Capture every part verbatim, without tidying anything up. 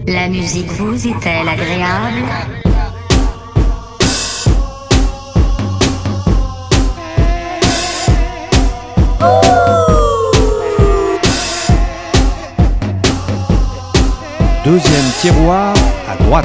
La musique vous est-elle agréable ? Deuxième tiroir à droite.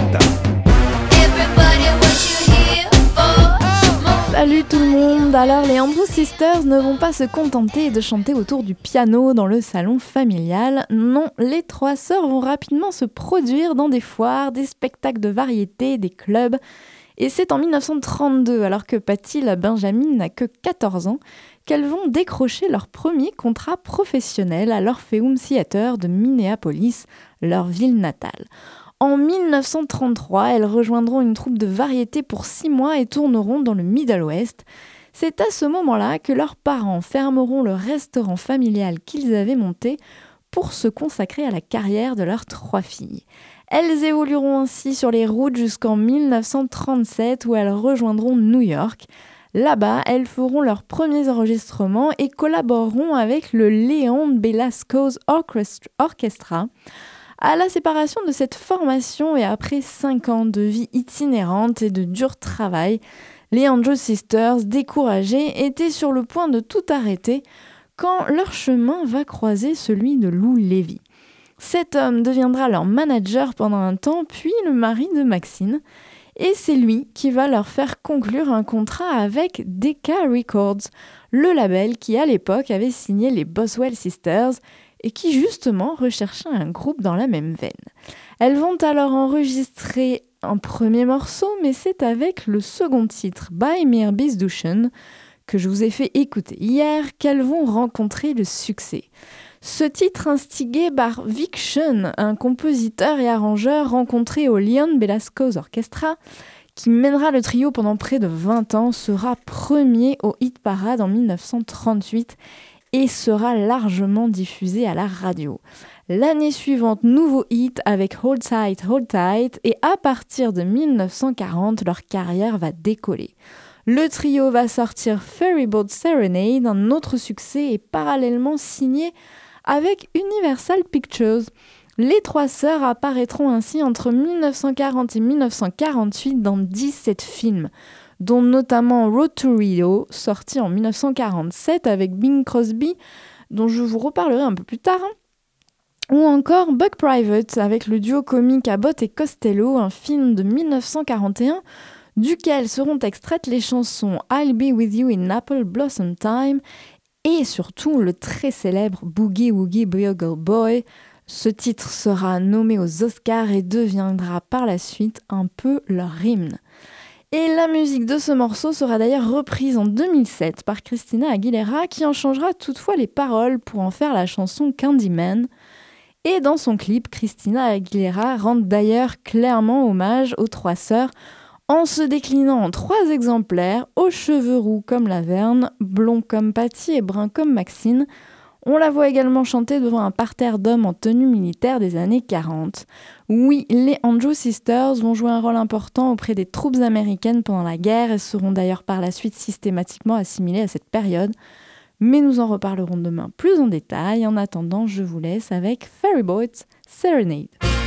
Salut tout le monde. Alors les Andrews Sisters ne vont pas se contenter de chanter autour du piano dans le salon familial. Non, les trois sœurs vont rapidement se produire dans des foires, des spectacles de variété, des clubs. Et c'est en dix-neuf cent trente-deux, alors que Patti la Benjamin n'a que quatorze ans, qu'elles vont décrocher leur premier contrat professionnel à l'Orpheum Theatre de Minneapolis, leur ville natale. En dix-neuf cent trente-trois, elles rejoindront une troupe de variété pour six mois et tourneront dans le Middle West. C'est à ce moment-là que leurs parents fermeront le restaurant familial qu'ils avaient monté pour se consacrer à la carrière de leurs trois filles. Elles évolueront ainsi sur les routes jusqu'en dix-neuf cent trente-sept où elles rejoindront New York. Là-bas, elles feront leurs premiers enregistrements et collaboreront avec le Leon Belasco's Orchestra. À la séparation de cette formation et après cinq ans de vie itinérante et de dur travail, les Andrews Sisters, découragées, étaient sur le point de tout arrêter quand leur chemin va croiser celui de Lou Levy. Cet homme deviendra leur manager pendant un temps, puis le mari de Maxine, et c'est lui qui va leur faire conclure un contrat avec Decca Records, le label qui à l'époque avait signé les Boswell Sisters et qui justement recherchait un groupe dans la même veine. Elles vont alors enregistrer un premier morceau, mais c'est avec le second titre, By Mir Bisduschen, que je vous ai fait écouter hier, qu'elles vont rencontrer le succès. Ce titre, instigé par Vic Sean, un compositeur et arrangeur rencontré au Leon Belasco's Orchestra, qui mènera le trio pendant près de vingt ans, sera premier au hit parade en dix-neuf cent trente-huit et sera largement diffusé à la radio. L'année suivante, nouveau hit avec Hold Tight, Hold Tight, et à partir de dix-neuf cent quarante, leur carrière va décoller. Le trio va sortir Ferryboat Serenade, un autre succès, et parallèlement signé avec Universal Pictures. Les trois sœurs apparaîtront ainsi entre dix-neuf cent quarante et dix-neuf cent quarante-huit dans dix-sept films, dont notamment Road to Rio, sorti en dix-neuf cent quarante-sept avec Bing Crosby, dont je vous reparlerai un peu plus tard, ou encore Buck Private avec le duo comique Abbott et Costello, un film de dix-neuf cent quarante et un, duquel seront extraites les chansons I'll Be With You in Apple Blossom Time et surtout le très célèbre Boogie Woogie Bugle Boy. Ce titre sera nommé aux Oscars et deviendra par la suite un peu leur hymne. Et la musique de ce morceau sera d'ailleurs reprise en deux mille sept par Christina Aguilera, qui en changera toutefois les paroles pour en faire la chanson Candyman. Et dans son clip, Christina Aguilera rend d'ailleurs clairement hommage aux trois sœurs en se déclinant en trois exemplaires, aux cheveux roux comme Laverne, blond comme Patti et brun comme Maxine. On la voit également chanter devant un parterre d'hommes en tenue militaire des années quarante. Oui, les Andrews Sisters vont jouer un rôle important auprès des troupes américaines pendant la guerre et seront d'ailleurs par la suite systématiquement assimilées à cette période. Mais nous en reparlerons demain plus en détail. En attendant, je vous laisse avec Ferryboat Serenade.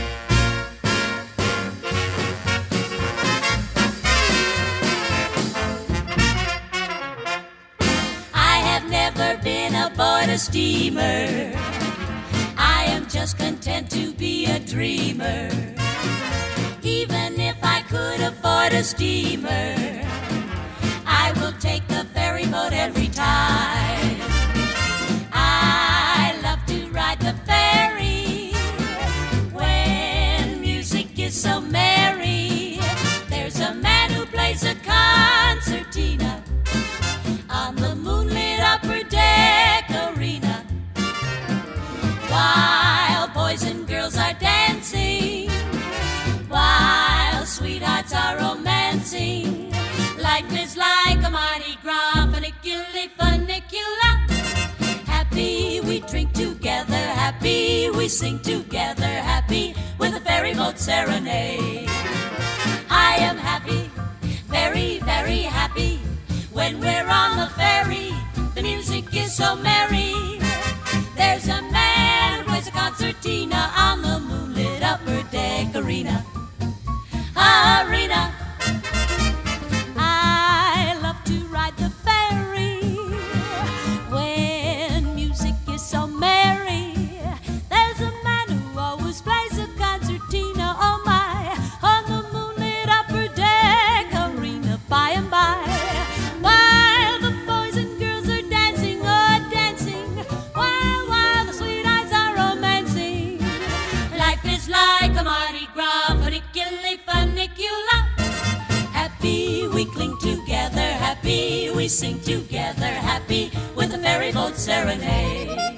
Been aboard a steamer, I am just content to be a dreamer. Even if I could afford a steamer, I will take the ferry boat every time. I love to ride the ferry when music is so merry. There's a man who plays a concertina on the moonlit upper deck arena, while boys and girls are dancing, while sweethearts are romancing. Life is like a Mardi Gras, funiculi funicula. Happy we drink together, happy we sing together, happy with a ferry boat serenade. I am happy, very, very happy. When we're on the ferry, the music is so merry. There's a man who plays a concertina on the moonlit upper deck arena, arena. I love to ride the ferry when music is so merry. There's a man who always plays a concertina, oh my, on the moonlit upper deck arena by and by. While the boys and girls are dancing, oh dancing, while, while the sweethearts are romancing. Life is like a Mardi Gras, funiculi, funicula. Happy we cling together, happy we sing together, happy with a ferry boat serenade.